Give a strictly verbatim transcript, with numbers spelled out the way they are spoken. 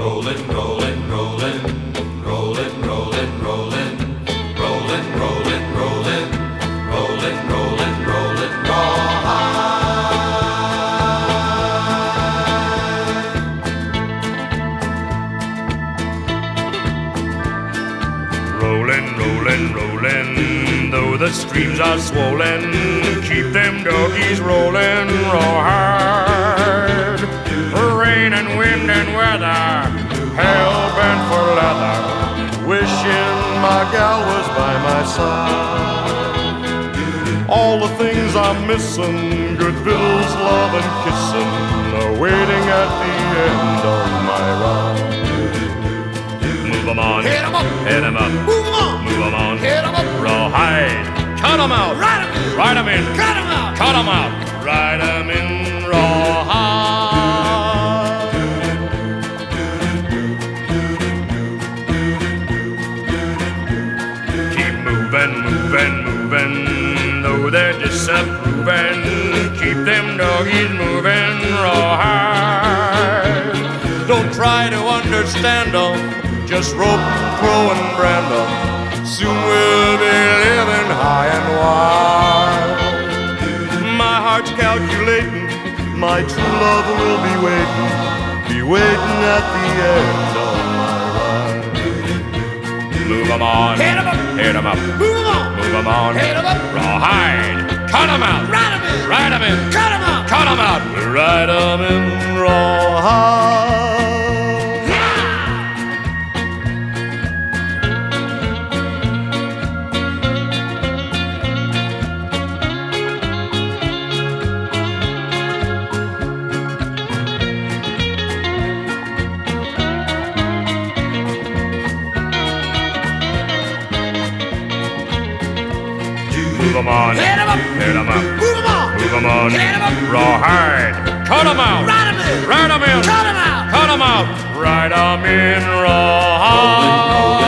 Rollin', rollin', rollin', rollin', rollin', rollin', rollin', rollin', rollin', rollin', rollin', rollin', rawhide. Rollin', rollin', rollin', though the streams are swollen, keep them doggies rollin', rawhide. Rain and wind and weather, hell bent for leather, wishing my gal was by my side. All the things I'm missing, good victuals, love and kissing, are waiting at the end of my ride. Move 'em on, Hit 'em up, hit 'em up, move 'em on, move 'em on, hit 'em up, rawhide. Cut 'em out, ride 'em in, ride 'em in, cut 'em out, cut 'em out, ride 'em in, rawhide. Movin', movin', movin', though they're disapproving, keep them doggies moving, rawhide. Don't try to understand them, just rope, crow, and brand them. Soon we'll be living high and wide. My heart's calculating, my true love will be waiting, be waiting at the end of my ride. Move 'em on, hit 'em up, hit 'em up, move 'em on, move 'em on, hit 'em up, rawhide. Cut 'em out, ride 'em in, ride 'em in, cut 'em out, cut 'em out, ride 'em in, rawhide. Move 'em on, hit 'em up, hit 'em up, move 'em on, move 'em on, hit 'em up, rawhide. Cut 'em out, ride 'em in, ride 'em in, cut 'em out, cut 'em out, ride 'em in, rawhide.